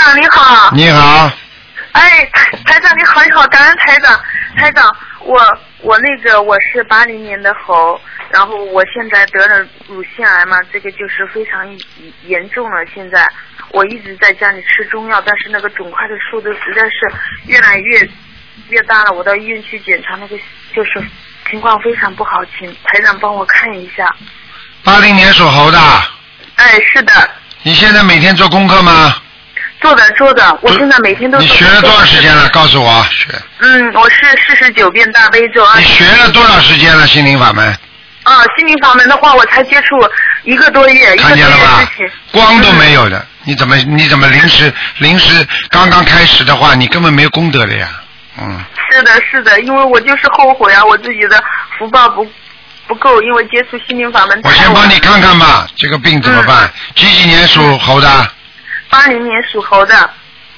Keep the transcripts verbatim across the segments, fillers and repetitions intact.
长你好。 你好。 哎，台台长你好，你好，感恩台长。台长，我我那个我是八零年的猴，然后我现在得了乳腺癌嘛，这个就是非常严重了。现在我一直在家里吃中药，但是那个肿块的数字实在是越来越越大了。我到医院去检查，那个就是情况非常不好，请台长帮我看一下。 八零年属猴的。 哎，是的。 你现在每天做功课吗？ 做的做的，我现在每天都。 你学了多少时间了？告诉我。学。 嗯，我是四十九遍大悲咒。 你学了多少时间了？心灵法门。 啊，心灵法门的话，我才接触一个多月， 看见了吧？ 一个多月之前光都没有的，嗯、你怎么你怎么临时临时刚刚开始的话，你根本没有功德的呀。嗯。 是的，是的，因为我就是后悔啊，我自己的福报不不够，因为接触心灵法门。 我先帮你看看吧，这个病怎么办？嗯、几几年属猴的？ 八零年属猴的。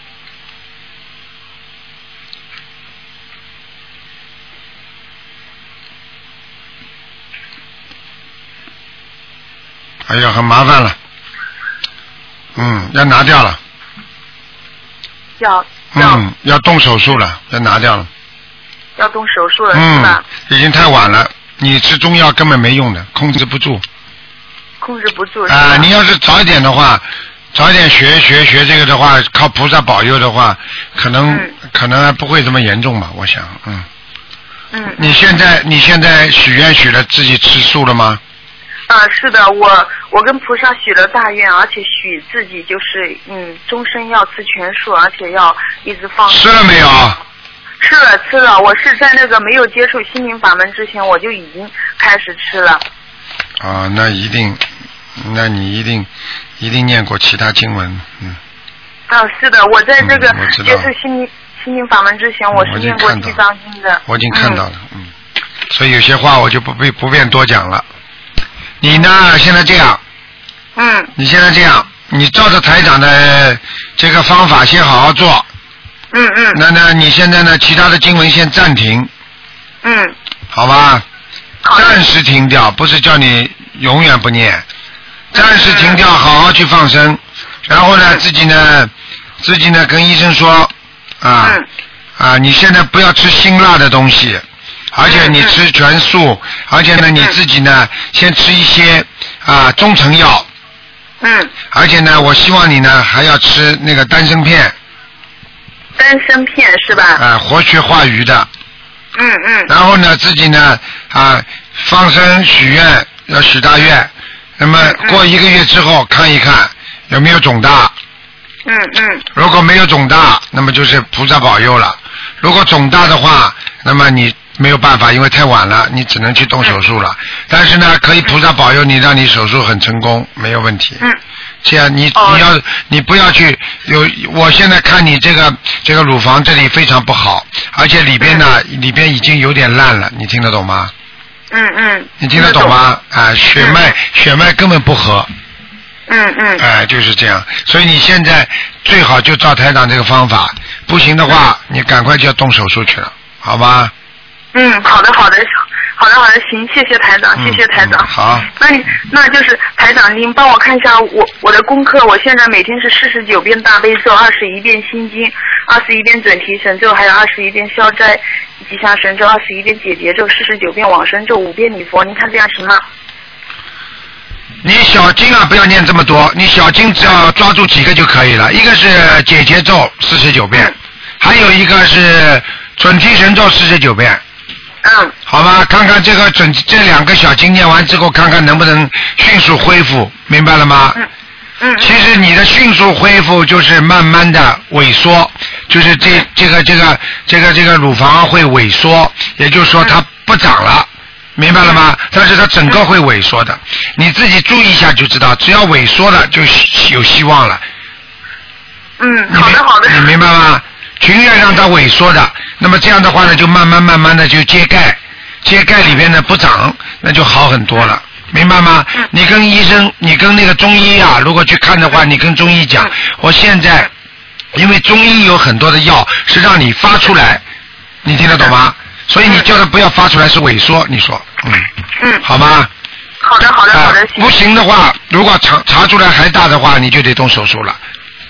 哎呀，很麻烦了。嗯，要拿掉了。 要。 嗯，要动手术了，要拿掉了。 要动手术了，是吧？ 嗯，已经太晚了。你吃中药根本没用的，控制不住。 控制不住。 啊、呃，你要是早一点的话。早一点学学学这个的话，靠菩萨保佑的话，可能、嗯、可能还不会这么严重吧，我想，嗯。 嗯。 你现在你现在许愿许了自己吃素了吗？ 啊，是的，我我跟菩萨许了大愿，而且许自己就是嗯，终身要吃全素，而且要一直放。 吃了没有？ 吃了吃了，我是在那个没有接触心灵法门之前，我就已经开始吃了。 啊，那一定，那你一定。一定念过其他经文，嗯。 啊，是的，我在这个嗯、 接触心灵心灵法门之前，我是念过地藏经的。 我已经看到了，嗯。嗯所以有些话我就不必不便多讲了。你呢？现在这样。 嗯。 你现在这样，你照着台长的这个方法先好好做。 嗯嗯。 那呢？你现在呢？其他的经文先暂停。 嗯。 好吧。暂时停掉，不是叫你永远不念。暂时停掉，好好去放生，然后呢，自己呢，自己呢跟医生说，啊，啊，你现在不要吃辛辣的东西，而且你吃全素，而且呢，你自己呢先吃一些啊中成药， 嗯， 而且呢，我希望你呢还要吃那个丹参片， 丹参片是吧？ 啊，活血化瘀的， 嗯嗯， 然后呢，自己呢啊放生许愿要许大愿。那么过一个月之后看一看有没有肿大。 嗯嗯。 如果没有肿大，那么就是菩萨保佑了。如果肿大的话，那么你没有办法，因为太晚了，你只能去动手术了。嗯、但是呢，可以菩萨保佑你，让你手术很成功，没有问题。 嗯。 这样你、哦、你要你不要去有，我现在看你这个这个乳房这里非常不好，而且里边呢、嗯、里边已经有点烂了，你听得懂吗？ 嗯嗯， 你听得懂吗？啊，血脉、嗯、血脉根本不合。 嗯嗯。 哎、呃，就是这样。所以你现在最好就照台长这个方法，不行的话，你赶快就要动手术去了，好吧？ 嗯，好的好的，好的好的，行，谢谢台长，谢谢台长。 嗯嗯、好。 那你那就是台长，您帮我看一下我我的功课，我现在每天是四十九遍大悲咒，二十一遍心经，二十一遍准提神咒，还有二十一遍消灾吉祥神咒，二十一遍解结咒，四十九遍往生咒，五遍礼佛，您看这样行吗？ 你小经啊，不要念这么多，你小经只要抓住几个就可以了。一个是解结咒四十九遍，还有一个是准提神咒四十九遍。 嗯。 好吧，看看这个准这两个小经念完之后，看看能不能迅速恢复，明白了吗？ 嗯。嗯。 其实你的迅速恢复就是慢慢的萎缩，就是这这个这个这个这个乳房会萎缩，也就是说它不长了。明白了吗？但是它整个会萎缩的，你自己注意一下就知道，只要萎缩了就有希望了。 嗯，好的好的。 你明白吗？情愿让它萎缩的，那么这样的话呢，就慢慢慢慢的就揭盖，揭盖里边呢不长，那就好很多了，明白吗？你跟医生，你跟那个中医啊，如果去看的话，你跟中医讲，我现在因为中医有很多的药是让你发出来，你听得懂吗？所以你叫他不要发出来是萎缩，你说，嗯， 嗯， 好吗？ 好的，好的，好的。 不行的话，如果查查出来还大的话，你就得动手术了。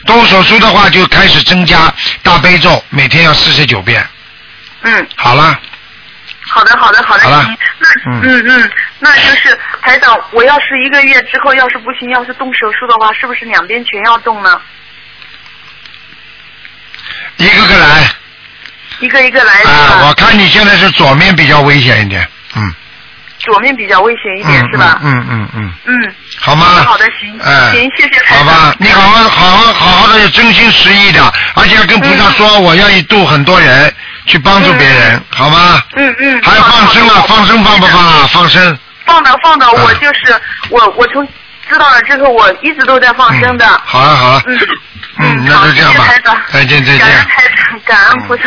动手术的话就开始增加大悲咒，每天要四十九遍。 嗯。 好了。 好的，好的，好的， 好了行，那嗯嗯嗯，那就是台长，我要是一个月之后要是不行，要是动手术的话，是不是两边全要动呢？ 一个个来。 一个一个来。 啊，我看你现在是左面比较危险一点，嗯。 左面比较危险一点、 嗯、 是吧？ 嗯嗯嗯。 嗯。 好吗？ 好的，好的行。 哎。 行，谢谢台长。 好吧，你好好好好好好的，真心实意的，而且要跟菩萨说，嗯、我愿意度很多人。去帮助别人， 嗯、 好吗？ 嗯嗯。 还有放生啊，放生放不放啊？放生。 放的放的，嗯、我就是我我从知道了之后，我一直都在放生的。 嗯、好了好了。 嗯嗯，那就这样吧。 台长。 再见再见。 感恩台长，感恩菩萨。